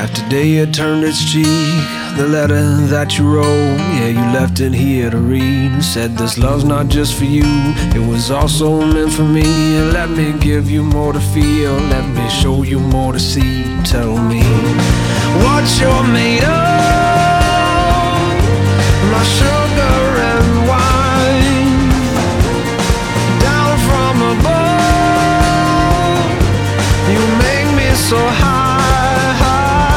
Today it turned its cheek. The letter that you wrote, yeah, you left it here to read. Said this love's not just for you, it was also meant for me. And let me give you more to feel, let me show you more to see. Tell me what you're made of.